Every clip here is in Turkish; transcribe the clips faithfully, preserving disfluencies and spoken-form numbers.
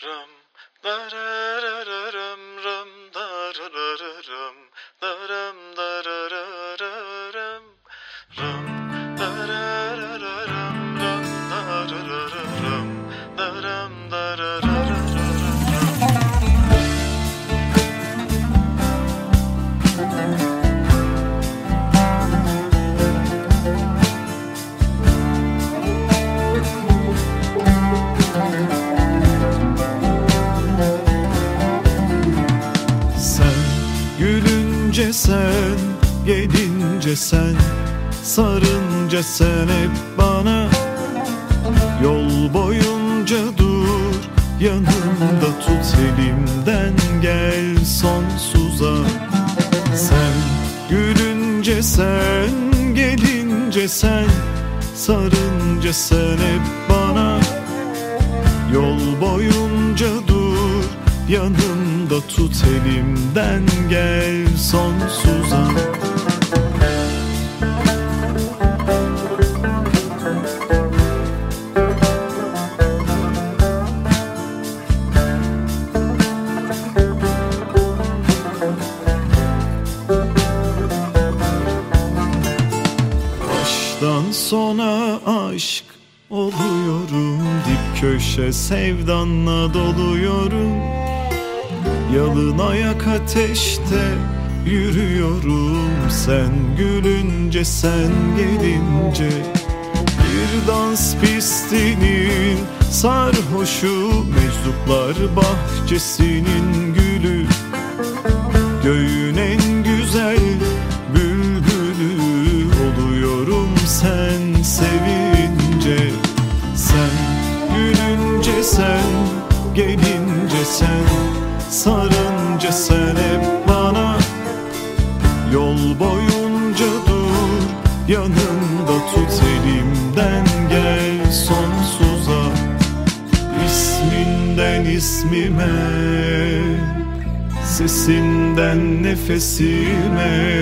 Ram dararararam ram dararararam daram dararararam ram dararararam ram dararararam daram dararararam. Gülünce sen, gelince sen, sarınca sen hep bana. Yol boyunca dur, yanımda tut elimden, gel sonsuza. Sen gülünce sen, gelince sen, sarınca sen hep bana. Yol boyunca dur, yanımda tut elimden, gel sonsuza. Baştan sona aşk oluyorum, dip köşe sevdanla doluyorum. Yalın ayak ateşte yürüyorum, sen gülünce sen gelince. Bir dans pistinin sarhoşu, meczuplar bahçesinin gülü. Göğün en güzel bülbülü oluyorum sen sevince. Sen gülünce sen, gelince sen, sarınca sen hep bana. Yol boyunca dur, yanımda tut elimden, gel sonsuza. İsminden ismime, sesinden nefesime,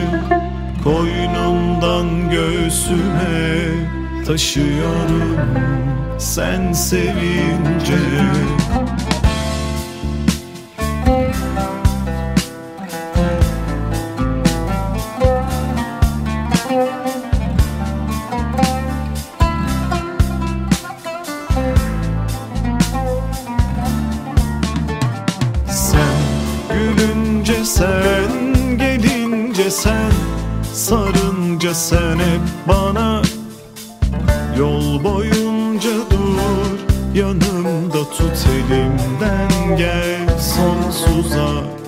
koynumdan göğsüme taşıyorum sen sevince. Gülünce sen, gelince sen, sarınca sen hep bana. Yol boyunca dur, yanımda tut elimden, gel sonsuza.